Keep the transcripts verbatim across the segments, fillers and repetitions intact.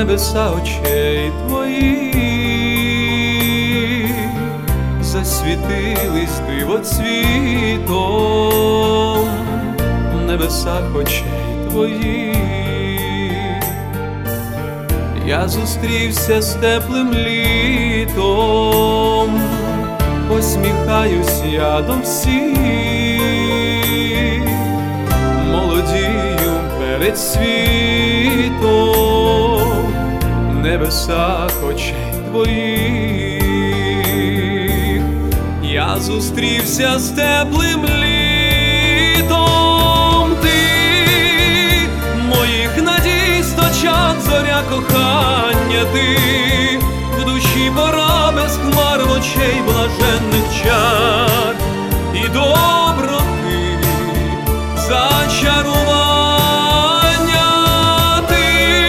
небеса очей твоїх засвітились дивоцвітом в небесах очей твоїх. Я зустрівся з теплим літом, посміхаюсь я до всіх, молодію перед світом в небесах очей твоїх. Я зустрівся з теплим літом, ти моїх надій сточат, зоря кохання, ти в душі пора без хмар, в очей блаженних чар і доброти зачарування. Ти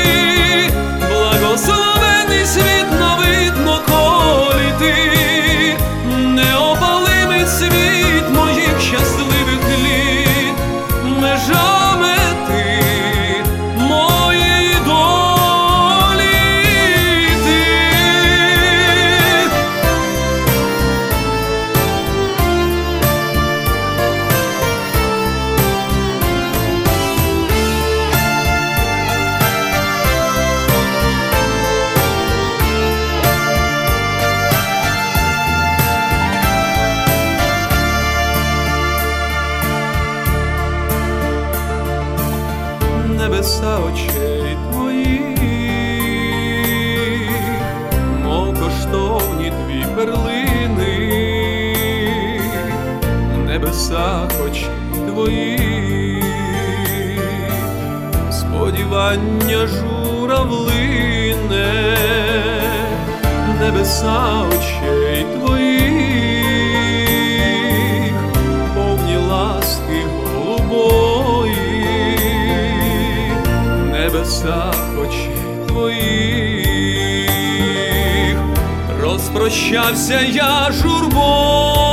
благословений світ на видно колі, ти неопалимий світ моїх щасливих літ, межа мети моєї долі. Ти небеса очей твоїх, мов коштовні дві перлини в небесах очей твоїх. Сподівання журавлине в небеса очей твоїх, повні ласки голубої в небесах очей твоїх. Розпрощався я журбою,